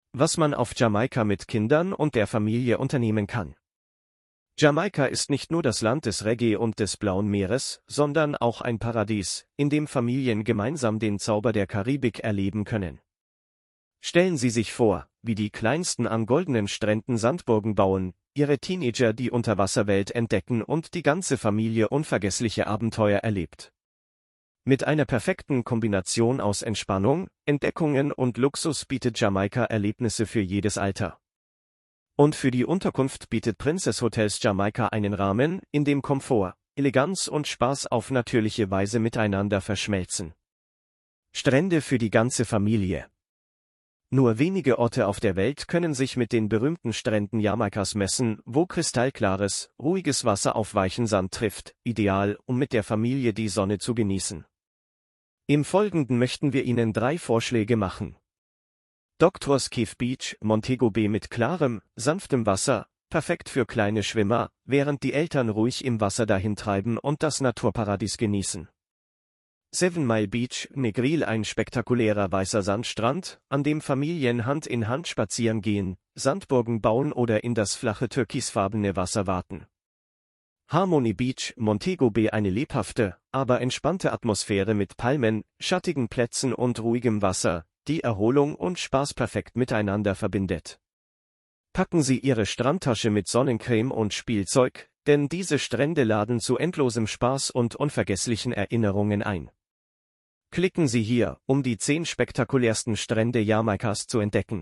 Was man auf Jamaika mit Kindern und der Familie unternehmen kann. Jamaika ist nicht nur das Land des Reggae und des Blauen Meeres, sondern auch ein Paradies, in dem Familien gemeinsam den Zauber der Karibik erleben können. Stellen Sie sich vor, wie die Kleinsten an goldenen Stränden Sandburgen bauen, ihre Teenager die Unterwasserwelt entdecken und die ganze Familie unvergessliche Abenteuer erlebt. Mit einer perfekten Kombination aus Entspannung, Entdeckungen und Luxus bietet Jamaika Erlebnisse für jedes Alter. Und für die Unterkunft bietet Princess Hotels Jamaika einen Rahmen, in dem Komfort, Eleganz und Spaß auf natürliche Weise miteinander verschmelzen. Strände für die ganze Familie. Nur wenige Orte auf der Welt können sich mit den berühmten Stränden Jamaikas messen, wo kristallklares, ruhiges Wasser auf weichen Sand trifft, ideal, um mit der Familie die Sonne zu genießen. Im Folgenden möchten wir Ihnen 3 Vorschläge machen. Doctors Cave Beach, Montego Bay mit klarem, sanftem Wasser, perfekt für kleine Schwimmer, während die Eltern ruhig im Wasser dahintreiben und das Naturparadies genießen. 7 Mile Beach, Negril, ein spektakulärer weißer Sandstrand, an dem Familien Hand in Hand spazieren gehen, Sandburgen bauen oder in das flache türkisfarbene Wasser warten. Harmony Beach, Montego Bay, eine lebhafte, aber entspannte Atmosphäre mit Palmen, schattigen Plätzen und ruhigem Wasser, die Erholung und Spaß perfekt miteinander verbindet. Packen Sie Ihre Strandtasche mit Sonnencreme und Spielzeug, denn diese Strände laden zu endlosem Spaß und unvergesslichen Erinnerungen ein. Klicken Sie hier, um die 10 spektakulärsten Strände Jamaikas zu entdecken.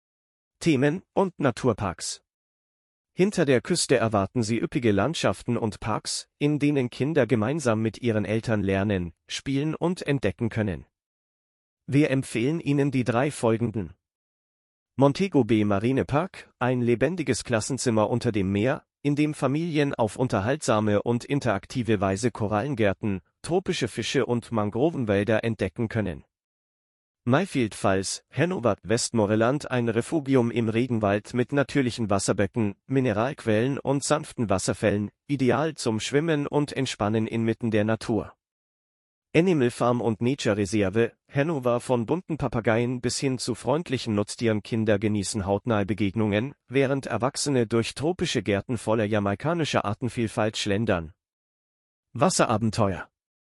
Themen und Naturparks. Hinter der Küste erwarten Sie üppige Landschaften und Parks, in denen Kinder gemeinsam mit ihren Eltern lernen, spielen und entdecken können. Wir empfehlen Ihnen die 3 folgenden. Montego Bay Marine Park, ein lebendiges Klassenzimmer unter dem Meer, in dem Familien auf unterhaltsame und interaktive Weise Korallengärten, tropische Fische und Mangrovenwälder entdecken können. Mayfield Falls, Hanover, Westmoreland, ein Refugium im Regenwald mit natürlichen Wasserböcken, Mineralquellen und sanften Wasserfällen, ideal zum Schwimmen und Entspannen inmitten der Natur. Animal Farm und Nature Reserve, Hanover, von bunten Papageien bis hin zu freundlichen Nutztieren. Kinder genießen hautnahe Begegnungen, während Erwachsene durch tropische Gärten voller jamaikanischer Artenvielfalt schlendern. Wasserabenteuer.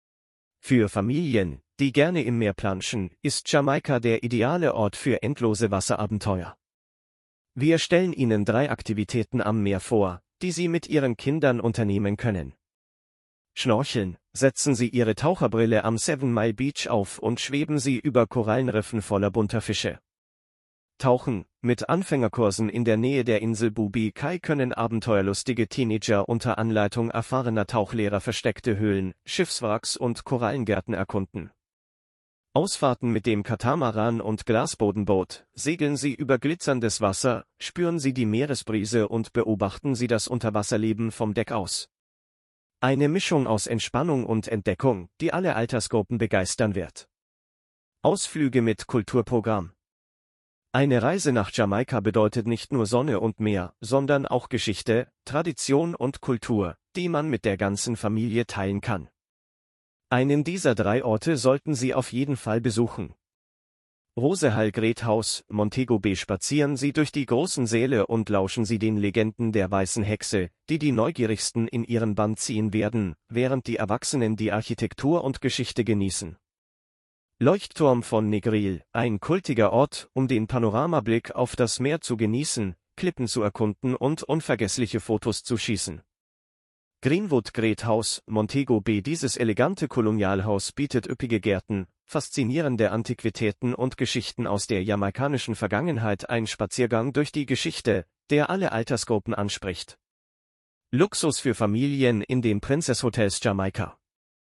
Für Familien, die gerne im Meer planschen, ist Jamaika der ideale Ort für endlose Wasserabenteuer. Wir stellen Ihnen 3 Aktivitäten am Meer vor, die Sie mit Ihren Kindern unternehmen können. Schnorcheln, setzen Sie Ihre Taucherbrille am 7 Mile Beach auf und schweben Sie über Korallenriffen voller bunter Fische. Tauchen, mit Anfängerkursen in der Nähe der Insel Bubi Kai können abenteuerlustige Teenager unter Anleitung erfahrener Tauchlehrer versteckte Höhlen, Schiffswracks und Korallengärten erkunden. Ausfahrten mit dem Katamaran und Glasbodenboot, segeln Sie über glitzerndes Wasser, spüren Sie die Meeresbrise und beobachten Sie das Unterwasserleben vom Deck aus. Eine Mischung aus Entspannung und Entdeckung, die alle Altersgruppen begeistern wird. Ausflüge mit Kulturprogramm. Eine Reise nach Jamaika bedeutet nicht nur Sonne und Meer, sondern auch Geschichte, Tradition und Kultur, die man mit der ganzen Familie teilen kann. Einen dieser 3 Orte sollten Sie auf jeden Fall besuchen. Rosehall Great House, Montego Bay. Spazieren Sie durch die großen Säle und lauschen Sie den Legenden der weißen Hexe, die die Neugierigsten in ihren Bann ziehen werden, während die Erwachsenen die Architektur und Geschichte genießen. Leuchtturm von Negril, ein kultiger Ort, um den Panoramablick auf das Meer zu genießen, Klippen zu erkunden und unvergessliche Fotos zu schießen. Greenwood Great House, Montego Bay. Dieses elegante Kolonialhaus bietet üppige Gärten, faszinierende Antiquitäten und Geschichten aus der jamaikanischen Vergangenheit. Ein Spaziergang durch die Geschichte, der alle Altersgruppen anspricht. Luxus für Familien in den Princess Hotels Jamaika.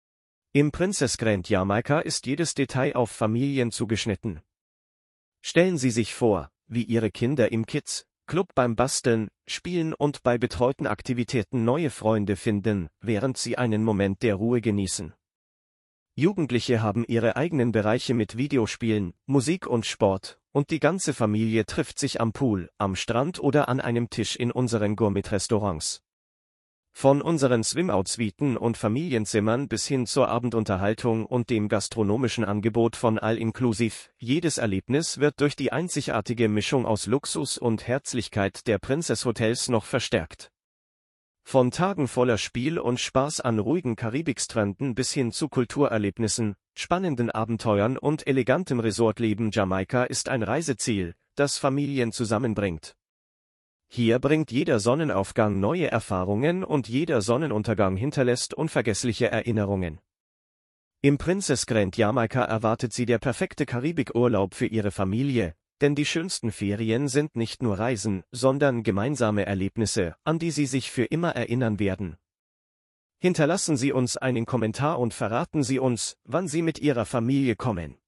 Im Princess Grand Jamaika ist jedes Detail auf Familien zugeschnitten. Stellen Sie sich vor, wie Ihre Kinder im Kids-Club beim Basteln, Spielen und bei betreuten Aktivitäten neue Freunde finden, während sie einen Moment der Ruhe genießen. Jugendliche haben ihre eigenen Bereiche mit Videospielen, Musik und Sport, und die ganze Familie trifft sich am Pool, am Strand oder an einem Tisch in unseren Gourmet-Restaurants. Von unseren Swim-Out-Suiten und Familienzimmern bis hin zur Abendunterhaltung und dem gastronomischen Angebot von All-Inclusive, jedes Erlebnis wird durch die einzigartige Mischung aus Luxus und Herzlichkeit der Princess Hotels noch verstärkt. Von Tagen voller Spiel und Spaß an ruhigen Karibikstränden bis hin zu Kulturerlebnissen, spannenden Abenteuern und elegantem Resortleben, Jamaika ist ein Reiseziel, das Familien zusammenbringt. Hier bringt jeder Sonnenaufgang neue Erfahrungen und jeder Sonnenuntergang hinterlässt unvergessliche Erinnerungen. Im Princess Grand Jamaika erwartet Sie der perfekte Karibikurlaub für Ihre Familie, denn die schönsten Ferien sind nicht nur Reisen, sondern gemeinsame Erlebnisse, an die Sie sich für immer erinnern werden. Hinterlassen Sie uns einen Kommentar und verraten Sie uns, wann Sie mit Ihrer Familie kommen.